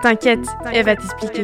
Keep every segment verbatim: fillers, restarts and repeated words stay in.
T'inquiète, elle va t'expliquer.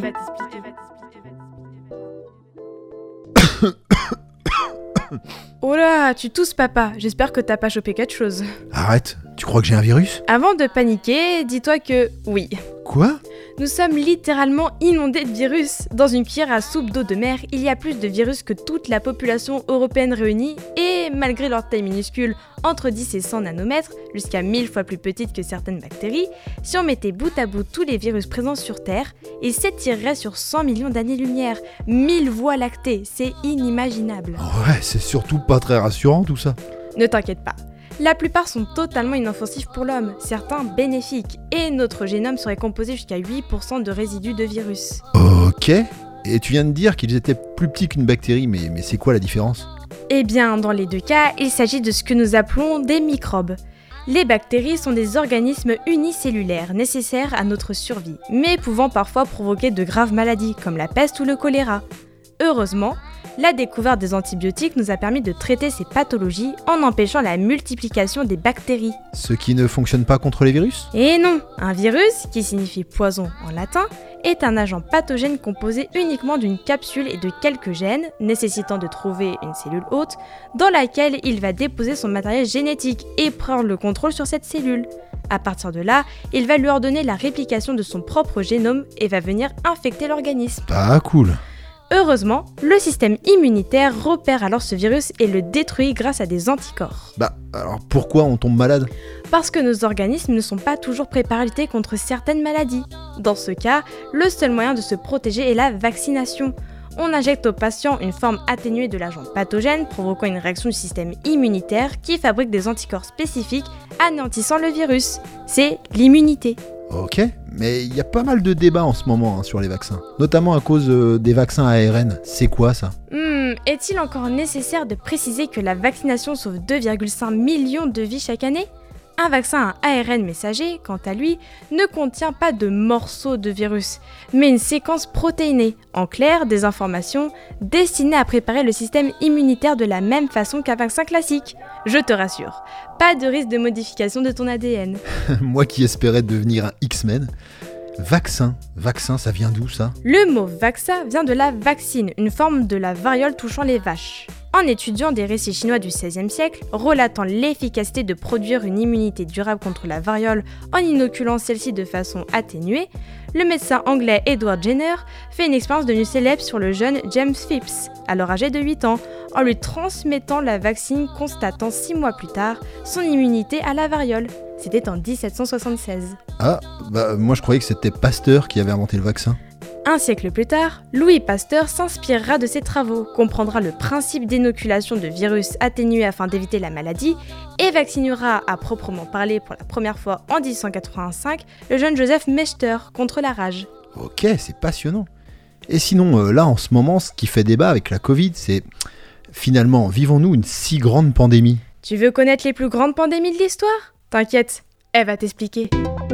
Oh là, tu tousses papa, j'espère que t'as pas chopé quelque chose. Arrête, tu crois que j'ai un virus ? Avant de paniquer, dis-toi que oui. Quoi ? Nous sommes littéralement inondés de virus. Dans une cuillère à soupe d'eau de mer, il y a plus de virus que toute la population européenne réunie et malgré leur taille minuscule, entre dix et cent nanomètres, jusqu'à mille fois plus petite que certaines bactéries, si on mettait bout à bout tous les virus présents sur Terre, ils s'étireraient sur cent millions d'années-lumière. mille voies lactées, c'est inimaginable. Ouais, c'est surtout pas très rassurant tout ça. Ne t'inquiète pas. La plupart sont totalement inoffensifs pour l'homme, certains bénéfiques, et notre génome serait composé jusqu'à huit pour cent de résidus de virus. Ok, et tu viens de dire qu'ils étaient plus petits qu'une bactérie, mais, mais c'est quoi la différence ? Eh bien, dans les deux cas, il s'agit de ce que nous appelons des microbes. Les bactéries sont des organismes unicellulaires nécessaires à notre survie, mais pouvant parfois provoquer de graves maladies, comme la peste ou le choléra. Heureusement, la découverte des antibiotiques nous a permis de traiter ces pathologies en empêchant la multiplication des bactéries. Ce qui ne fonctionne pas contre les virus ? Et non, un virus, qui signifie poison en latin, est un agent pathogène composé uniquement d'une capsule et de quelques gènes, nécessitant de trouver une cellule hôte, dans laquelle il va déposer son matériel génétique et prendre le contrôle sur cette cellule. À partir de là, il va lui ordonner la réplication de son propre génome et va venir infecter l'organisme. Ah cool. Heureusement, le système immunitaire repère alors ce virus et le détruit grâce à des anticorps. Bah, alors pourquoi on tombe malade ? Parce que nos organismes ne sont pas toujours préparés à lutter contre certaines maladies. Dans ce cas, le seul moyen de se protéger est la vaccination. On injecte au patient une forme atténuée de l'agent pathogène, provoquant une réaction du système immunitaire qui fabrique des anticorps spécifiques anéantissant le virus. C'est l'immunité. Ok, mais il y a pas mal de débats en ce moment hein, sur les vaccins, notamment à cause euh, des vaccins A R N. C'est quoi ça ? Hmm, est-il encore nécessaire de préciser que la vaccination sauve deux virgule cinq millions de vies chaque année ? Un vaccin à A R N messager, quant à lui, ne contient pas de morceaux de virus, mais une séquence protéinée, en clair, des informations destinées à préparer le système immunitaire de la même façon qu'un vaccin classique. Je te rassure, pas de risque de modification de ton A D N. Moi qui espérais devenir un X-Men. Vaccin, vaccin, ça vient d'où ça ? Le mot vaccin vient de la vaccine, une forme de la variole touchant les vaches. En étudiant des récits chinois du seizième siècle, relatant l'efficacité de produire une immunité durable contre la variole en inoculant celle-ci de façon atténuée, le médecin anglais Edward Jenner fait une expérience devenue célèbre sur le jeune James Phipps, alors âgé de huit ans, en lui transmettant la vaccine constatant six mois plus tard son immunité à la variole. C'était en dix-sept cent soixante-seize. Ah, bah moi je croyais que c'était Pasteur qui avait inventé le vaccin. Un siècle plus tard, Louis Pasteur s'inspirera de ses travaux, comprendra le principe d'inoculation de virus atténués afin d'éviter la maladie et vaccinera à proprement parler pour la première fois en dix-huit cent quatre-vingt-cinq le jeune Joseph Mechter contre la rage. Ok, c'est passionnant. Et sinon, euh, là en ce moment, ce qui fait débat avec la Covid, c'est finalement, vivons-nous une si grande pandémie ? Tu veux connaître les plus grandes pandémies de l'histoire ? T'inquiète, elle va t'expliquer.